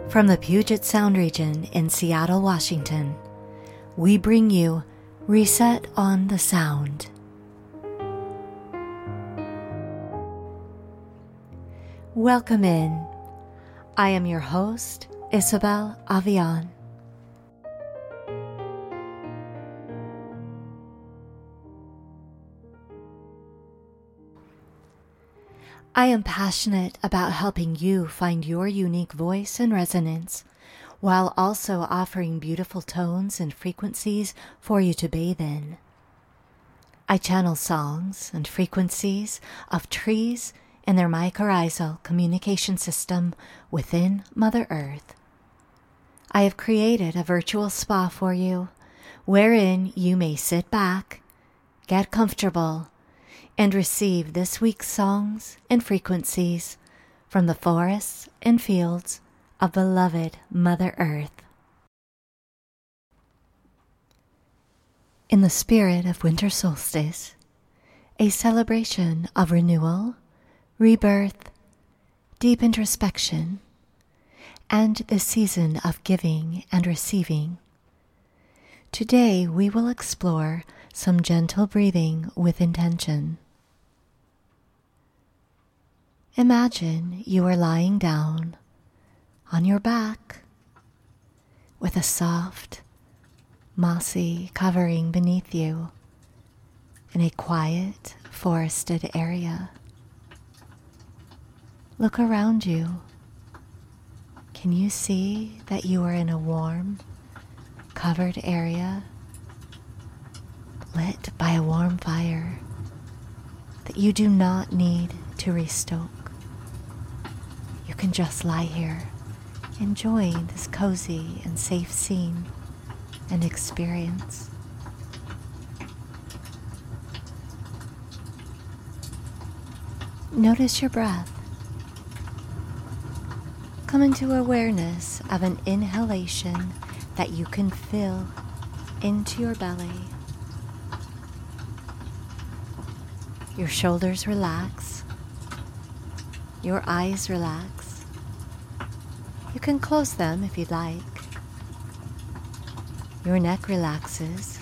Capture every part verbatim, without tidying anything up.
From the Puget Sound region in Seattle, Washington, we bring you Reset on the Sound. Welcome in. I am your host, Isabel Avian. I am passionate about helping you find your unique voice and resonance, while also offering beautiful tones and frequencies for you to bathe in. I channel songs and frequencies of trees and their mycorrhizal communication system within Mother Earth. I have created a virtual spa for you, wherein you may sit back, get comfortable, and receive this week's songs and frequencies from the forests and fields of beloved Mother Earth. In the spirit of winter solstice, a celebration of renewal, rebirth, deep introspection, and the season of giving and receiving, today we will explore some gentle breathing with intention. Imagine you are lying down on your back with a soft, mossy covering beneath you in a quiet, forested area. Look around you. Can you see that you are in a warm, covered area lit by a warm fire that you do not need to restoke? You can just lie here, enjoying this cozy and safe scene and experience. Notice your breath. Come into awareness of an inhalation that you can feel into your belly. Your shoulders relax. Your eyes relax. You can close them if you'd like. Your neck relaxes.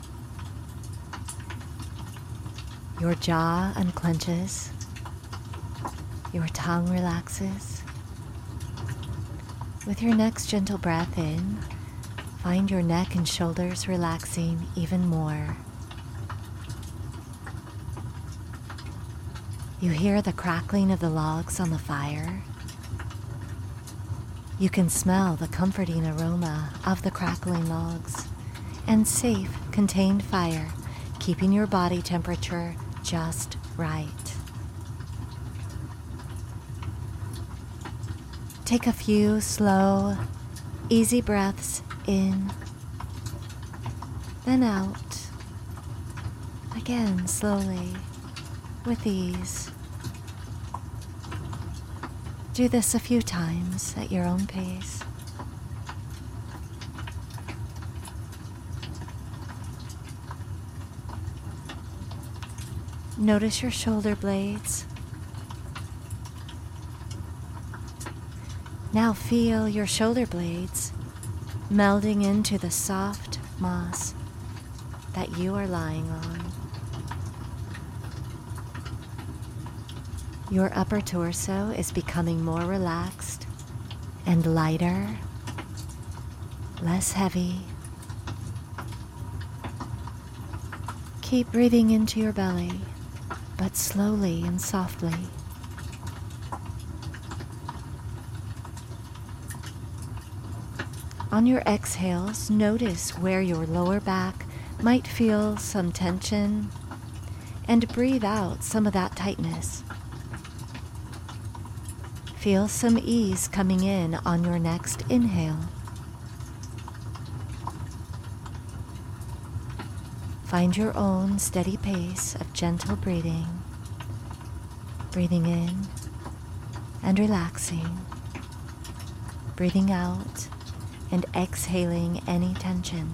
Your jaw unclenches. Your tongue relaxes. With your next gentle breath in, find your neck and shoulders relaxing even more. You hear the crackling of the logs on the fire. You can smell the comforting aroma of the crackling logs and safe, contained fire, keeping your body temperature just right. Take a few slow, easy breaths in, then out. Again, slowly, with ease. Do this a few times at your own pace. Notice your shoulder blades. Now feel your shoulder blades melding into the soft moss that you are lying on. Your upper torso is becoming more relaxed and lighter, less heavy. Keep breathing into your belly, but slowly and softly. On your exhales, notice where your lower back might feel some tension, and breathe out some of that tightness. Feel some ease coming in on your next inhale. Find your own steady pace of gentle breathing, breathing in and relaxing, breathing out and exhaling any tension.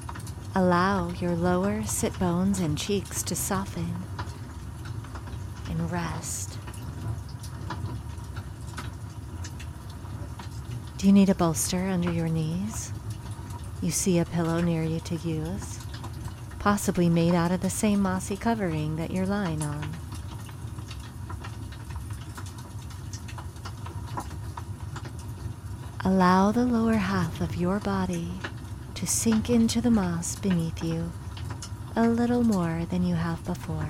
Allow your lower sit bones and cheeks to soften rest. Do you need a bolster under your knees? You see a pillow near you to use, possibly made out of the same mossy covering that you're lying on. Allow the lower half of your body to sink into the moss beneath you a little more than you have before.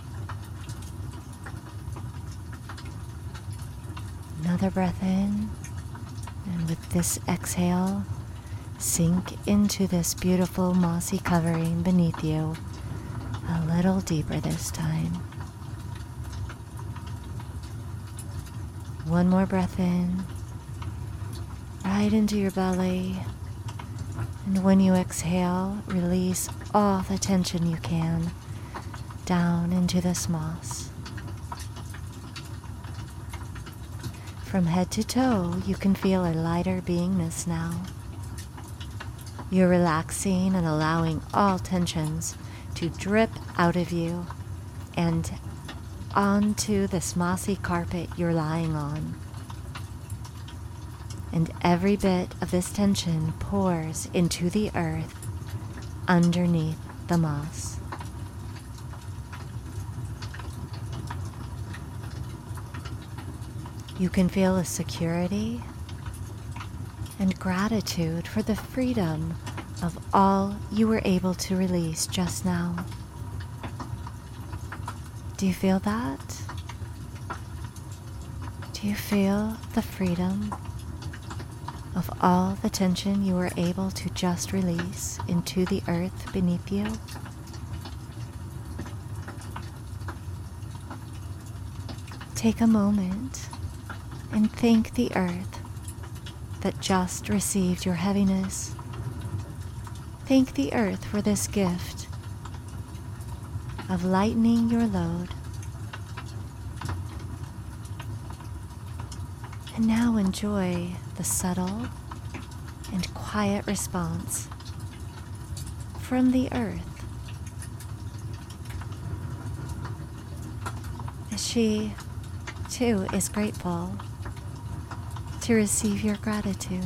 Another breath in, and with this exhale, sink into this beautiful mossy covering beneath you a little deeper this time. One more breath in, right into your belly, and when you exhale, release all the tension you can down into this moss. From head to toe, you can feel a lighter beingness now. You're relaxing and allowing all tensions to drip out of you and onto this mossy carpet you're lying on. And every bit of this tension pours into the earth underneath the moss. You can feel a security and gratitude for the freedom of all you were able to release just now. Do you feel that? Do you feel the freedom of all the tension you were able to just release into the earth beneath you? Take a moment and thank the earth that just received your heaviness. Thank the earth for this gift of lightening your load. And now enjoy the subtle and quiet response from the earth as she too is grateful to receive your gratitude.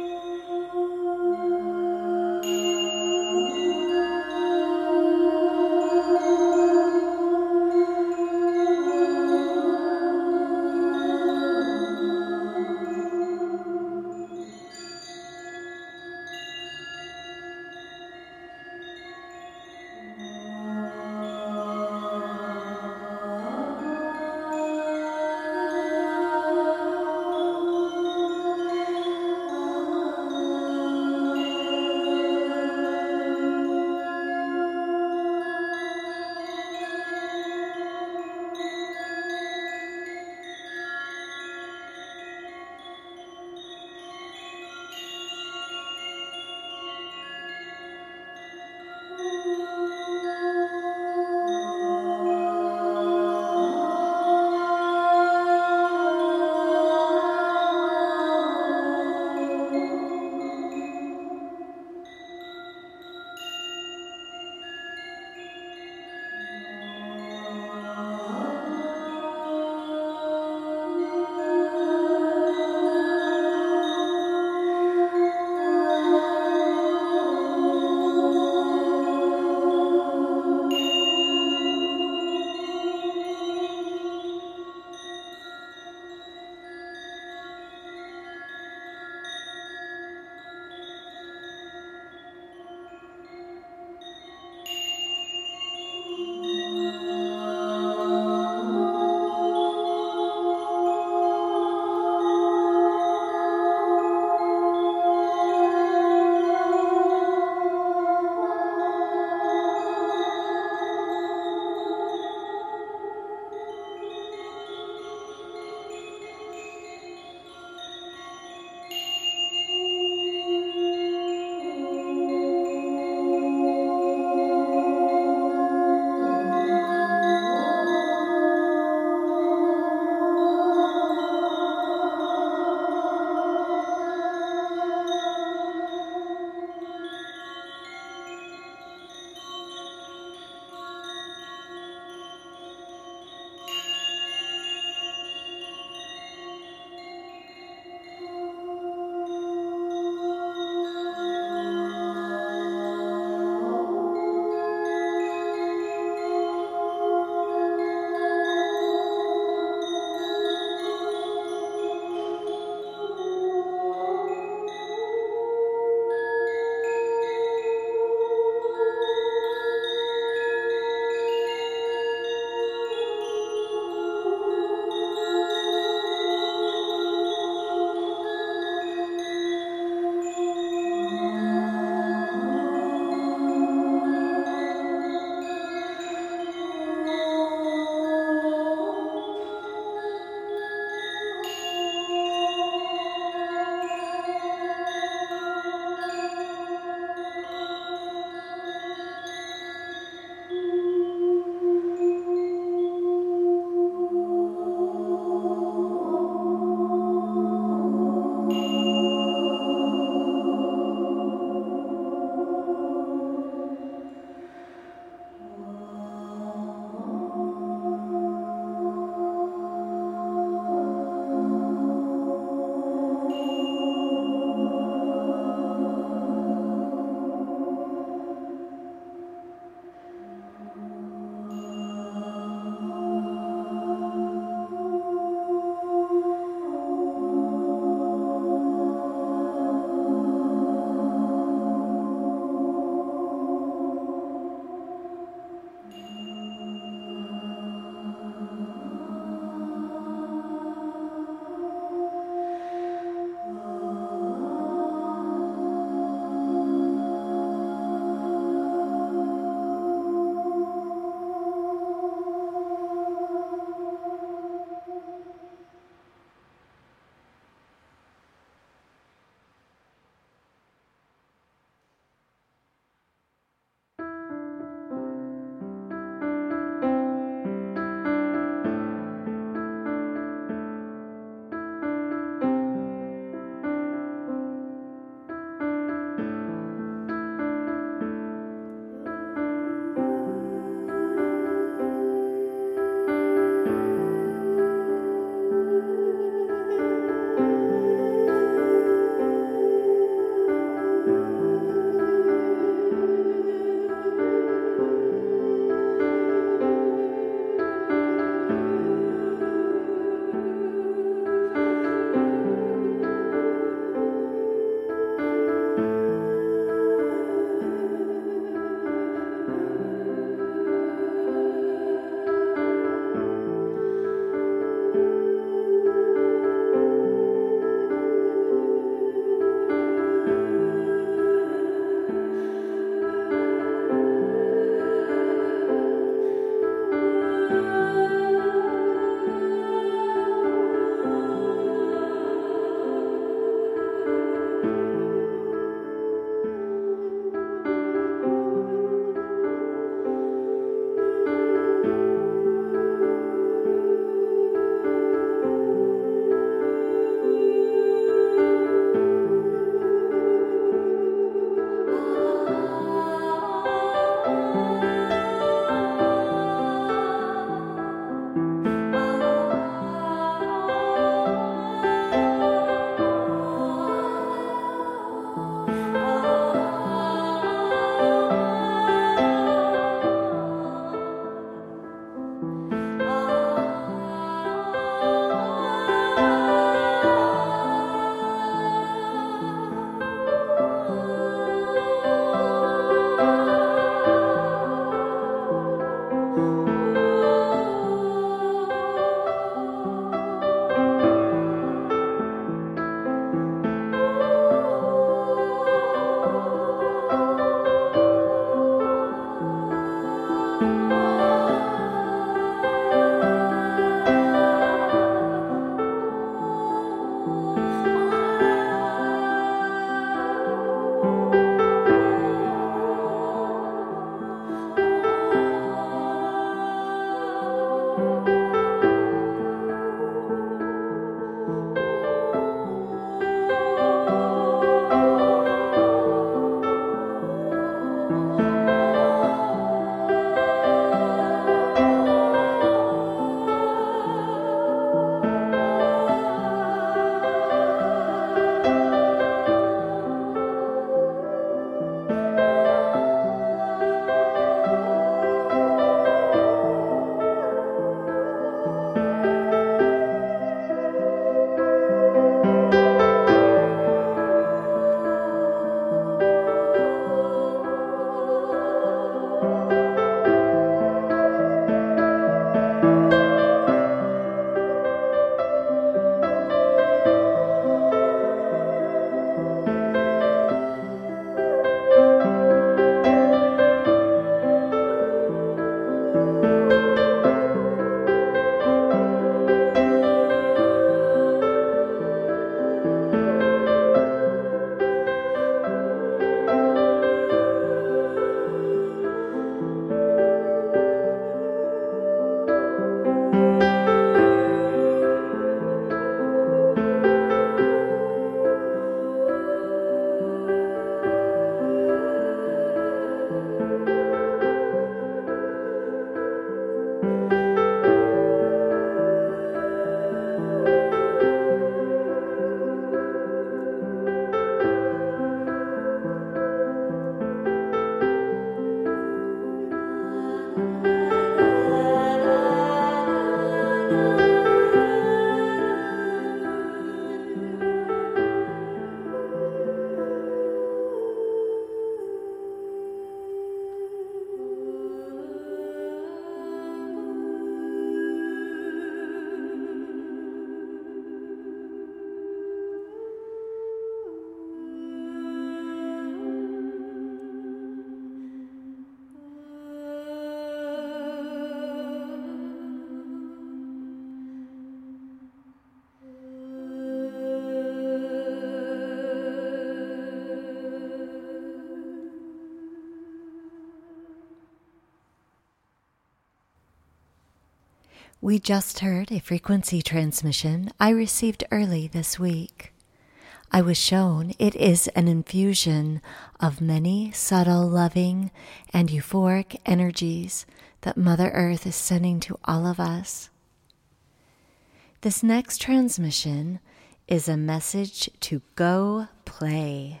We just heard a frequency transmission I received early this week. I was shown it is an infusion of many subtle, loving, and euphoric energies that Mother Earth is sending to all of us. This next transmission is a message to go play.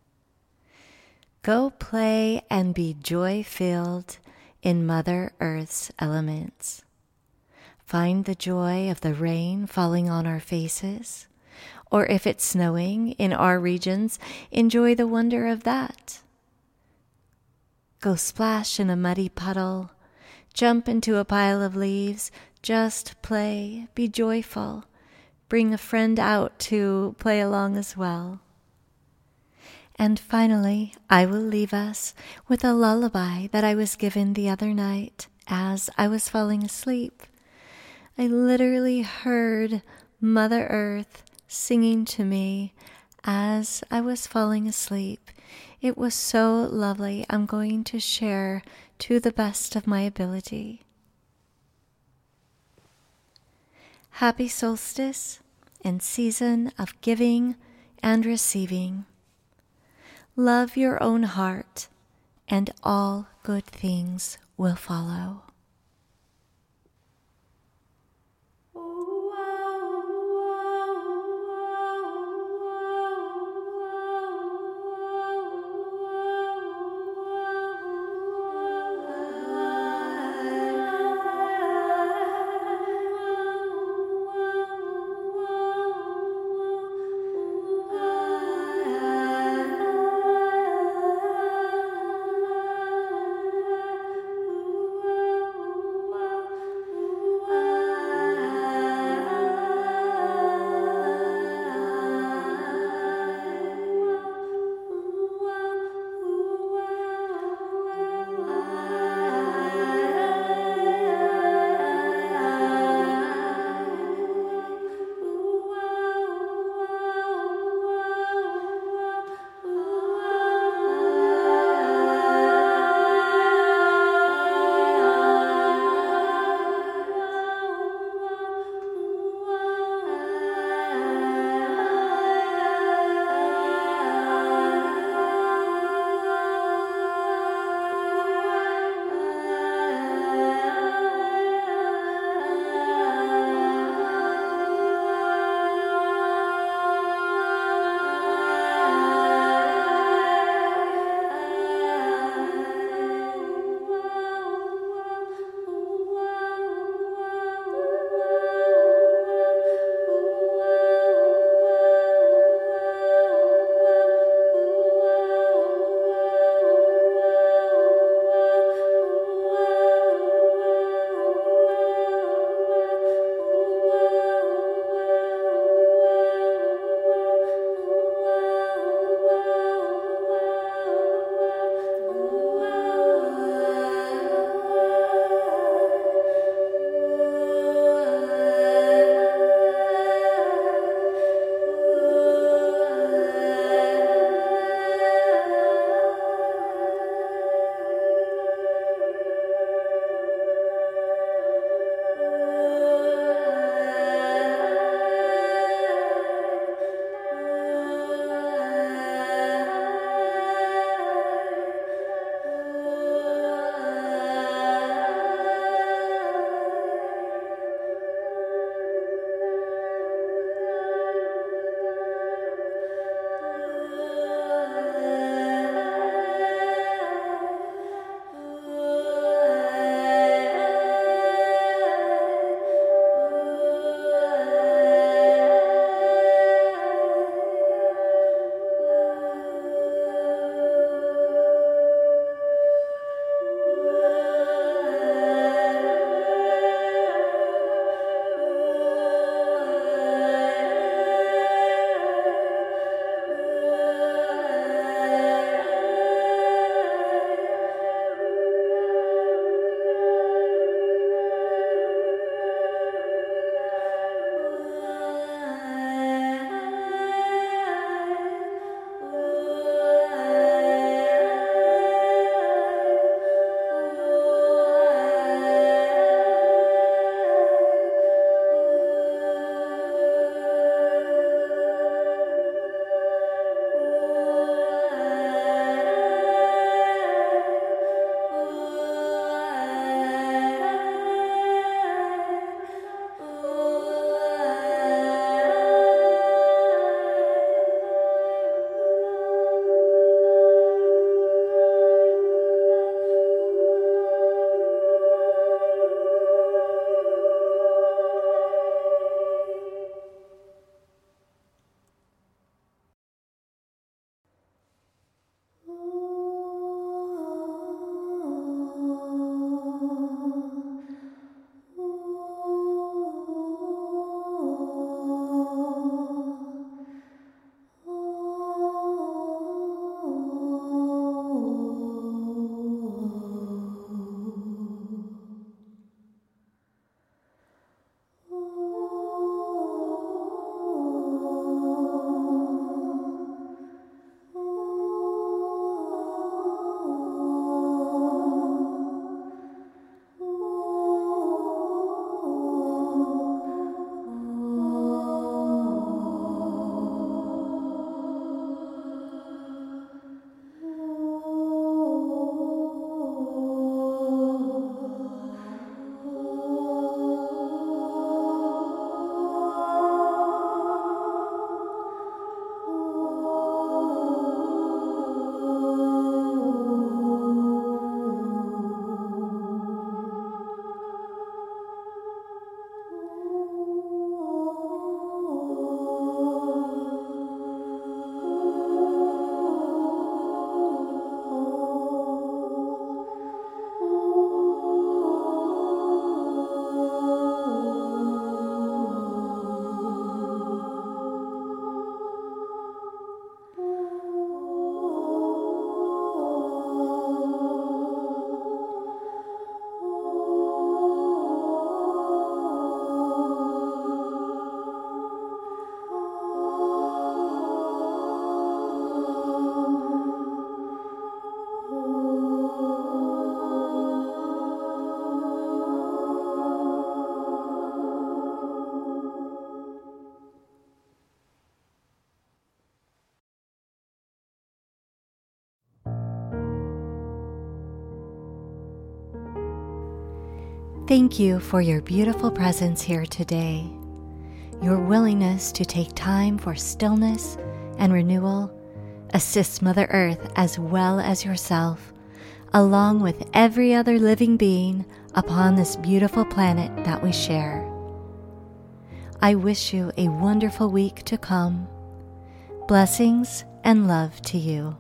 Go play and be joy-filled in Mother Earth's elements. Find the joy of the rain falling on our faces, or if it's snowing in our regions, enjoy the wonder of that. Go splash in a muddy puddle, jump into a pile of leaves, just play, be joyful, bring a friend out to play along as well. And finally, I will leave us with a lullaby that I was given the other night as I was falling asleep. I literally heard Mother Earth singing to me as I was falling asleep. It was so lovely. I'm going to share to the best of my ability. Happy solstice and season of giving and receiving. Love your own heart, and all good things will follow. Thank you for your beautiful presence here today. Your willingness to take time for stillness and renewal assists Mother Earth as well as yourself, along with every other living being upon this beautiful planet that we share. I wish you a wonderful week to come. Blessings and love to you.